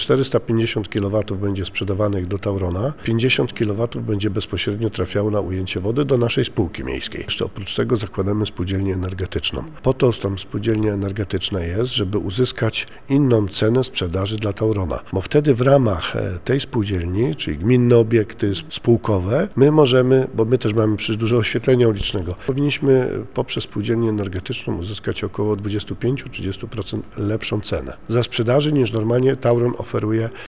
450 kW będzie sprzedawanych do Taurona, 50 kW będzie bezpośrednio trafiało na ujęcie wody do naszej spółki miejskiej. Jeszcze oprócz tego zakładamy spółdzielnię energetyczną. Po to tam spółdzielnia energetyczna jest, żeby uzyskać inną cenę sprzedaży dla Taurona, bo wtedy w ramach tej spółdzielni, czyli gminne obiekty spółkowe, my możemy, bo my też mamy przecież dużo oświetlenia ulicznego, powinniśmy poprzez spółdzielnię energetyczną uzyskać około 25-30% lepszą cenę za sprzedaży niż normalnie Tauron oferuje